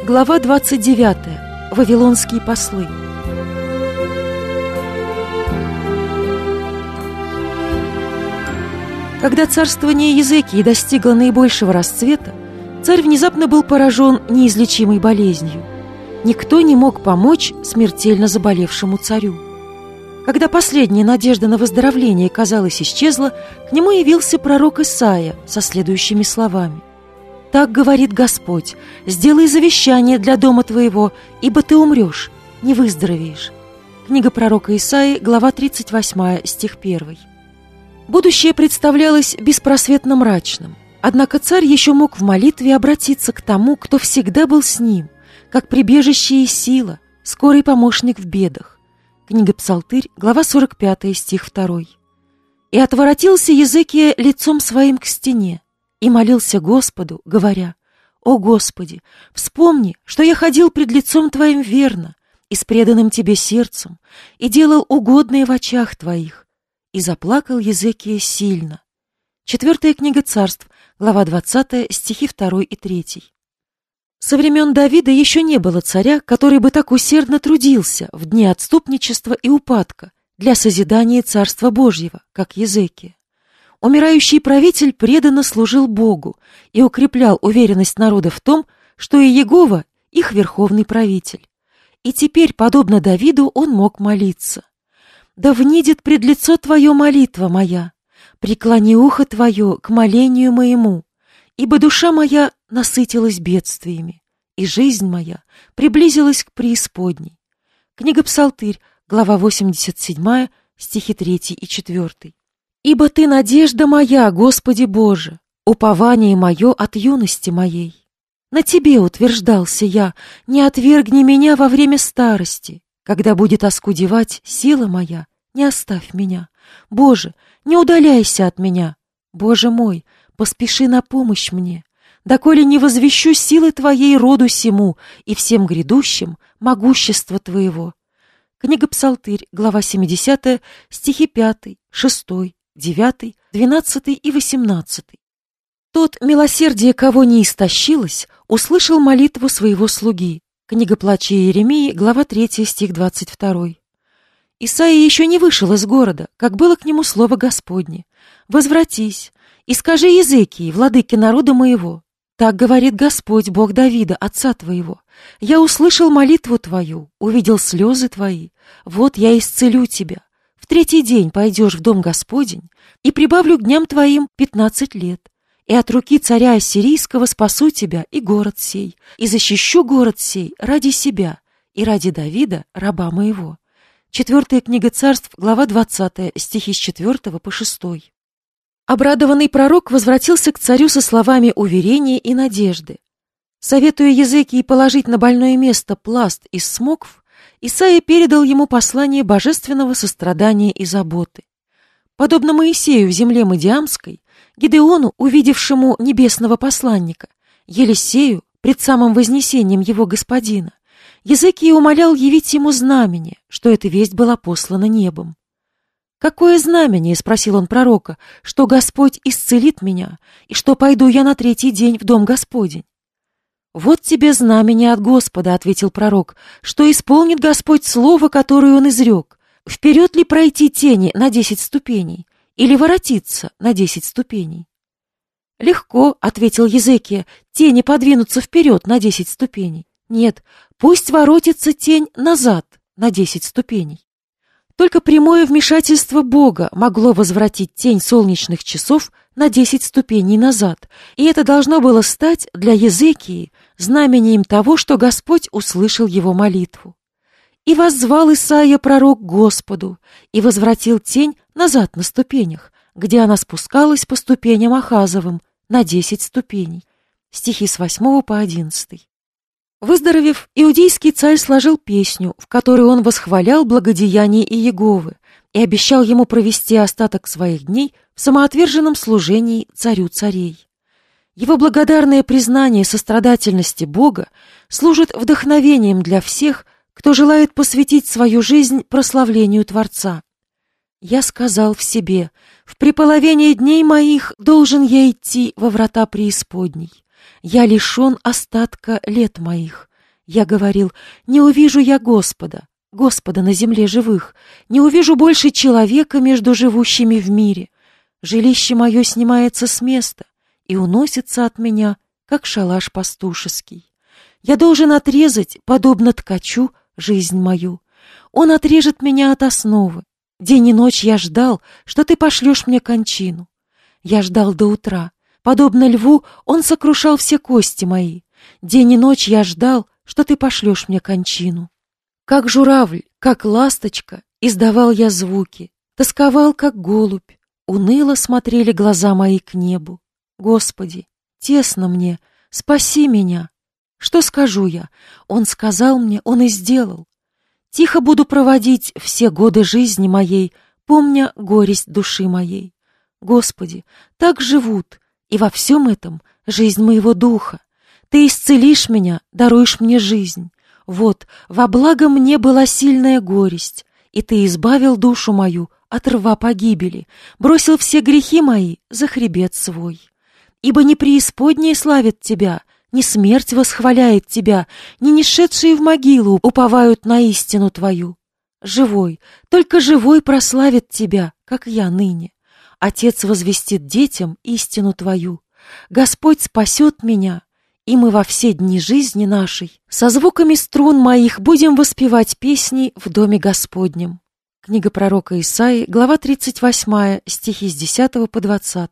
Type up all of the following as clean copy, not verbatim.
Глава 29. Вавилонские послы. Когда царствование Езекии достигло наибольшего расцвета, царь внезапно был поражен неизлечимой болезнью. Никто не мог помочь смертельно заболевшему царю. Когда последняя надежда на выздоровление, казалось, исчезла, к нему явился пророк Исаия со следующими словами: «Так говорит Господь: сделай завещание для дома твоего, ибо ты умрешь, не выздоровеешь». Книга пророка Исаии, глава 38, стих 1. Будущее представлялось беспросветно мрачным, однако царь еще мог в молитве обратиться к тому, кто всегда был с ним, как прибежище и сила, скорый помощник в бедах. Книга Псалтырь, глава 45, стих 2. «И отворотился Езекия лицом своим к стене, и молился Господу, говоря: «О Господи, вспомни, что я ходил пред лицом Твоим верно и с преданным Тебе сердцем, и делал угодное в очах Твоих». И заплакал Езекия сильно. 4 книга Царств, глава 20, стихи 2 и 3. Со времен Давида еще не было царя, который бы так усердно трудился в дни отступничества и упадка для созидания Царства Божьего, как Езекия. Умирающий правитель преданно служил Богу и укреплял уверенность народа в том, что и Егова — их верховный правитель. И теперь, подобно Давиду, он мог молиться: «Да внидит пред лицо Твое молитва моя, преклони ухо Твое к молению моему, ибо душа моя насытилась бедствиями, и жизнь моя приблизилась к преисподней». Книга Псалтырь, глава 87, стихи 3 и 4. «Ибо Ты надежда моя, Господи Боже, упование мое от юности моей. На Тебе утверждался я, не отвергни меня во время старости. Когда будет оскудевать сила моя, не оставь меня. Боже, не удаляйся от меня. Боже мой, поспеши на помощь мне, доколе не возвещу силы Твоей роду сему и всем грядущим могущество Твоего». Книга Псалтырь, глава 70, стихи 5, 6, 9, 12 и 18. «Тот, милосердие кого не истощилось, услышал молитву своего слуги». Книга Плача Иеремии, глава 3, стих 22. Исаия еще не вышел из города, как было к нему слово Господне: «Возвратись и скажи Езекии, владыке народа моего: так говорит Господь, Бог Давида, отца твоего: я услышал молитву твою, увидел слезы твои, вот я исцелю тебя. В 3-й день пойдешь в дом Господень, и прибавлю к дням твоим 15 лет, и от руки царя ассирийского спасу тебя и город сей, и защищу город сей ради себя и ради Давида, раба моего». 4 книга Царств, глава 20, стихи с 4 по 6. Обрадованный пророк возвратился к царю со словами уверения и надежды. Советуя Езекии положить на больное место пласт из смокв, Исаия передал ему послание божественного сострадания и заботы. Подобно Моисею в земле Мидиамской, Гидеону, увидевшему небесного посланника, Елисею, пред самым вознесением его господина, Езекия умолял явить ему знамение, что эта весть была послана небом. «Какое знамение?» — спросил он пророка, — «что Господь исцелит меня, и что пойду я на 3-й день в дом Господень». «Вот тебе знамение от Господа», — ответил пророк, — «что исполнит Господь слово, которое он изрек. Вперед ли пройти тени на 10 ступеней, или воротиться на 10 ступеней?» «Легко», — ответил Езекия, — «тени подвинутся вперед на 10 ступеней. Нет, пусть воротится тень назад на 10 ступеней». Только прямое вмешательство Бога могло возвратить тень солнечных часов на 10 ступеней назад, и это должно было стать для Езекии знамением того, что Господь услышал его молитву. «И воззвал Исаия пророк к Господу, и возвратил тень назад на ступенях, где она спускалась по ступеням Ахазовым на 10 ступеней». Стихи с 8 по 11. Выздоровев, иудейский царь сложил песню, в которой он восхвалял благодеяние Иеговы и обещал ему провести остаток своих дней в самоотверженном служении царю царей. Его благодарное признание сострадательности Бога служит вдохновением для всех, кто желает посвятить свою жизнь прославлению Творца. «Я сказал в себе: в преполовении дней моих должен я идти во врата преисподней. Я лишен остатка лет моих, Я говорил: не увижу я Господа, Господа на земле живых, не увижу больше человека между живущими в мире. Жилище мое снимается с места и уносится от меня, как шалаш пастушеский. Я должен отрезать, подобно ткачу, жизнь мою. Он отрежет меня от основы. День и ночь я ждал, что ты пошлешь мне кончину. Я ждал до утра. Подобно льву, он сокрушал все кости мои. День и ночь я ждал, что ты пошлешь мне кончину. Как журавль, как ласточка, издавал я звуки, тосковал, как голубь, уныло смотрели глаза мои к небу. Господи, тесно мне, спаси меня. Что скажу я? Он сказал мне, он и сделал. Тихо буду проводить все годы жизни моей, помня горесть души моей. Господи, так живут, и во всем этом жизнь моего духа. Ты исцелишь меня, даруешь мне жизнь. Вот, во благо мне была сильная горесть, и Ты избавил душу мою от рва погибели, бросил все грехи мои за хребет свой. Ибо не преисподнее славит Тебя, ни смерть восхваляет Тебя, ни нешедшие в могилу уповают на истину Твою. Живой, только живой прославит Тебя, как я ныне. Отец возвестит детям истину Твою. Господь спасет меня, и мы во все дни жизни нашей со звуками струн моих будем воспевать песни в доме Господнем. Книга пророка Исаии, глава 38, стихи с 10 по 20.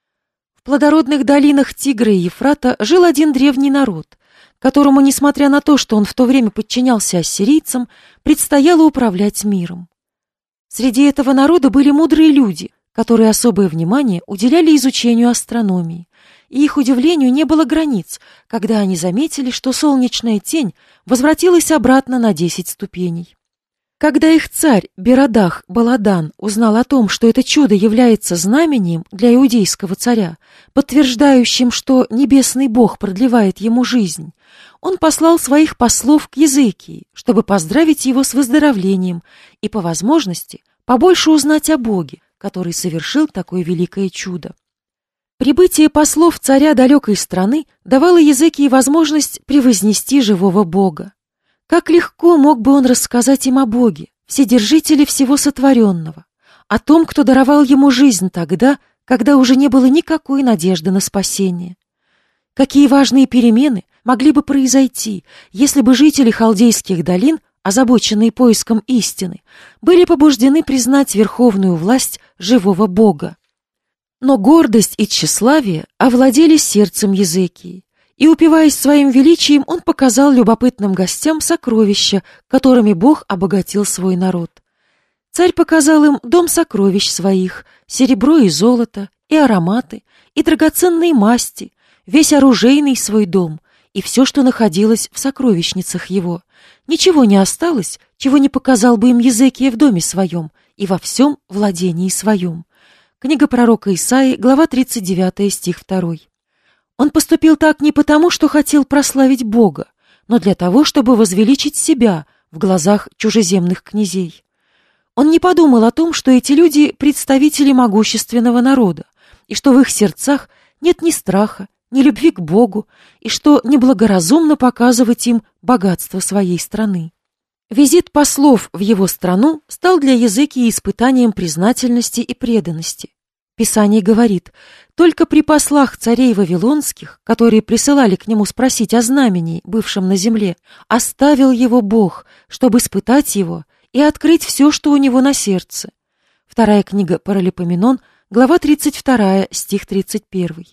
В плодородных долинах Тигра и Ефрата жил один древний народ, которому, несмотря на то, что он в то время подчинялся ассирийцам, предстояло управлять миром. Среди этого народа были мудрые люди, которые особое внимание уделяли изучению астрономии, и их удивлению не было границ, когда они заметили, что солнечная тень возвратилась обратно на 10 ступеней. Когда их царь Беродах Баладан узнал о том, что это чудо является знамением для иудейского царя, подтверждающим, что небесный Бог продлевает ему жизнь, он послал своих послов к Езекии, чтобы поздравить его с выздоровлением и, по возможности, побольше узнать о Боге, который совершил такое великое чудо. Прибытие послов царя далекой страны давало Езекии возможность превознести живого Бога. Как легко мог бы он рассказать им о Боге, вседержителе всего сотворенного, о том, кто даровал ему жизнь тогда, когда уже не было никакой надежды на спасение. Какие важные перемены могли бы произойти, если бы жители халдейских долин, озабоченные поиском истины, были побуждены признать верховную власть живого Бога. Но гордость и тщеславие овладели сердцем Езекии, и, упиваясь своим величием, он показал любопытным гостям сокровища, которыми Бог обогатил свой народ. Царь показал им дом сокровищ своих, серебро и золото, и ароматы, и драгоценные масти, весь оружейный свой дом, и все, что находилось в сокровищницах его. Ничего не осталось, чего не показал бы им Езекия в доме своем и во всем владении своем. Книга пророка Исаии, глава 39, стих 2. Он поступил так не потому, что хотел прославить Бога, но для того, чтобы возвеличить себя в глазах чужеземных князей. Он не подумал о том, что эти люди — представители могущественного народа, и что в их сердцах нет ни страха, ни любви к Богу, и что неблагоразумно показывать им богатство своей страны. Визит послов в его страну стал для Езекии испытанием признательности и преданности. Писание говорит: только при послах царей вавилонских, которые присылали к нему спросить о знамении, бывшем на земле, оставил его Бог, чтобы испытать его и открыть все, что у него на сердце. Вторая книга Паралипоменон, глава 32, стих 31.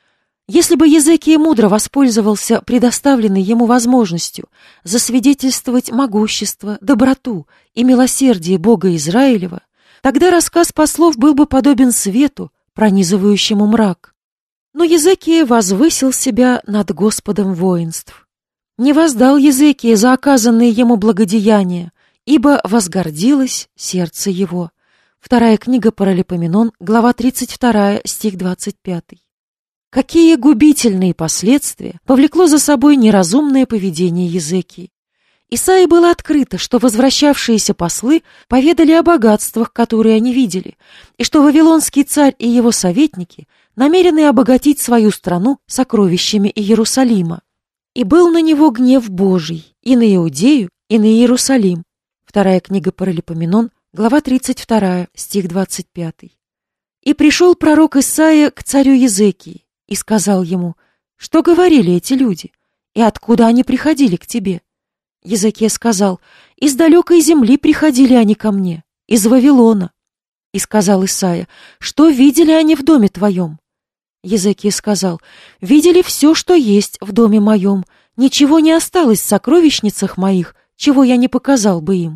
Если бы Езекия мудро воспользовался предоставленной ему возможностью засвидетельствовать могущество, доброту и милосердие Бога Израилева, тогда рассказ послов был бы подобен свету, пронизывающему мрак. Но Езекия возвысил себя над Господом воинств. Не воздал Езекия за оказанные ему благодеяния, ибо возгордилось сердце его. Вторая книга Паралипоменон, глава 32, стих 25. Какие губительные последствия повлекло за собой неразумное поведение Езекии. Исаии было открыто, что возвращавшиеся послы поведали о богатствах, которые они видели, и что вавилонский царь и его советники намерены обогатить свою страну сокровищами Иерусалима. И был на него гнев Божий и на Иудею, и на Иерусалим. Вторая книга Паралипоменон, глава 32, стих 25. И пришел пророк Исаия к царю Езекии и сказал ему: «Что говорили эти люди? И откуда они приходили к тебе?» Езекия сказал: «Из далекой земли приходили они ко мне, из Вавилона». И сказал Исаия: «Что видели они в доме твоем?» Езекия сказал: «Видели все, что есть в доме моем, ничего не осталось в сокровищницах моих, чего я не показал бы им».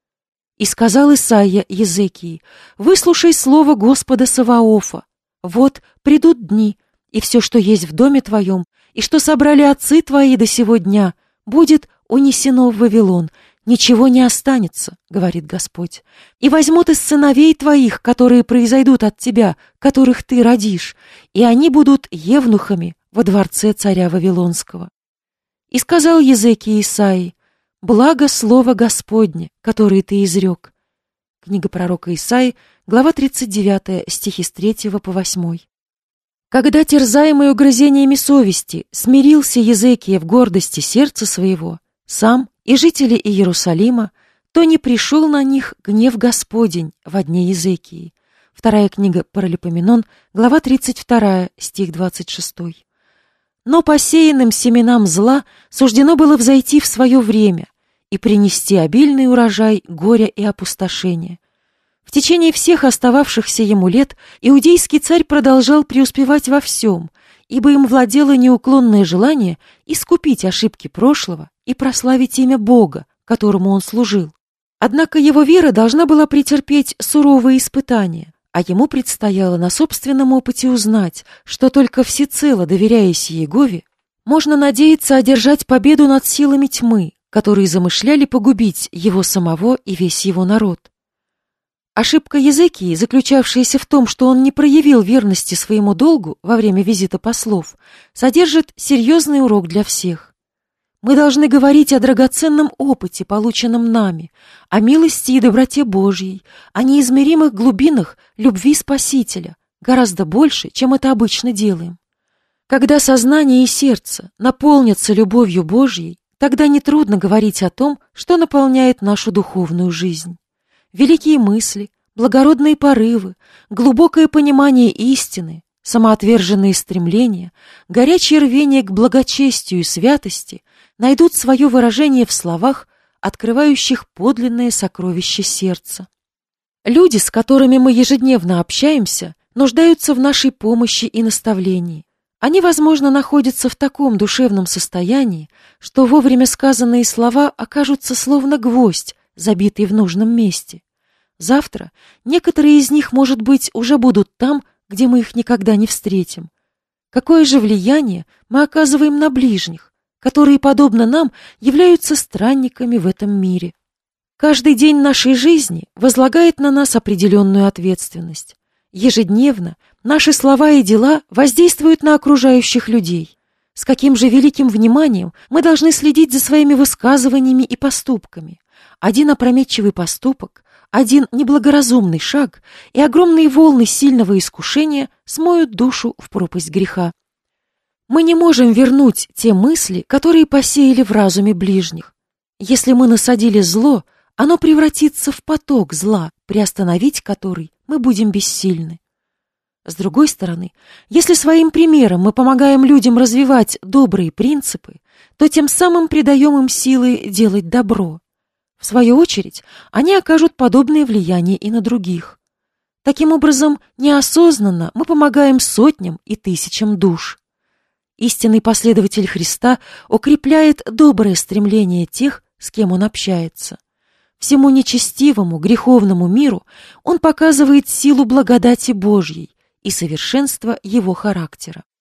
И сказал Исаия Езекии: «Выслушай слово Господа Саваофа. Вот придут дни, и все, что есть в доме твоем, и что собрали отцы твои до сего дня, будет унесено в Вавилон, ничего не останется, говорит Господь. И возьмут из сыновей твоих, которые произойдут от тебя, которых ты родишь, и они будут евнухами во дворце царя Вавилонского». И сказал Езекия Исаии: «Благо слово Господне, которое ты изрек». Книга пророка Исаии, глава 39, стихи с 3 по 8. Когда, терзаемый угрызениями совести, смирился Езекия в гордости сердца своего, сам и жители Иерусалима, то не пришел на них гнев Господень во дне Езекии. Вторая книга Паралипоменон, глава 32, стих 26. Но посеянным семенам зла суждено было взойти в свое время и принести обильный урожай горя и опустошения. В течение всех остававшихся ему лет иудейский царь продолжал преуспевать во всем, ибо им владело неуклонное желание искупить ошибки прошлого и прославить имя Бога, которому он служил. Однако его вера должна была претерпеть суровые испытания, а ему предстояло на собственном опыте узнать, что только всецело доверяясь Иегове, можно надеяться одержать победу над силами тьмы, которые замышляли погубить его самого и весь его народ. Ошибка Езекии, заключавшаяся в том, что он не проявил верности своему долгу во время визита послов, содержит серьезный урок для всех. Мы должны говорить о драгоценном опыте, полученном нами, о милости и доброте Божьей, о неизмеримых глубинах любви Спасителя, гораздо больше, чем это обычно делаем. Когда сознание и сердце наполнятся любовью Божьей, тогда нетрудно говорить о том, что наполняет нашу духовную жизнь. Великие мысли, благородные порывы, глубокое понимание истины, самоотверженные стремления, горячее рвение к благочестию и святости найдут свое выражение в словах, открывающих подлинное сокровище сердца. Люди, с которыми мы ежедневно общаемся, нуждаются в нашей помощи и наставлении. Они, возможно, находятся в таком душевном состоянии, что вовремя сказанные слова окажутся словно гвоздь, забитый в нужном месте. Завтра некоторые из них, может быть, уже будут там, где мы их никогда не встретим. Какое же влияние мы оказываем на ближних, которые, подобно нам, являются странниками в этом мире? Каждый день нашей жизни возлагает на нас определенную ответственность. Ежедневно наши слова и дела воздействуют на окружающих людей. С каким же великим вниманием мы должны следить за своими высказываниями и поступками. Один опрометчивый поступок, один неблагоразумный шаг, и огромные волны сильного искушения смоют душу в пропасть греха. Мы не можем вернуть те мысли, которые посеяли в разуме ближних. Если мы насадили зло, оно превратится в поток зла, приостановить который мы будем бессильны. С другой стороны, если своим примером мы помогаем людям развивать добрые принципы, то тем самым придаем им силы делать добро. В свою очередь, они окажут подобное влияние и на других. Таким образом, неосознанно мы помогаем сотням и тысячам душ. Истинный последователь Христа укрепляет доброе стремление тех, с кем он общается. Всему нечестивому, греховному миру он показывает силу благодати Божьей и совершенство его характера.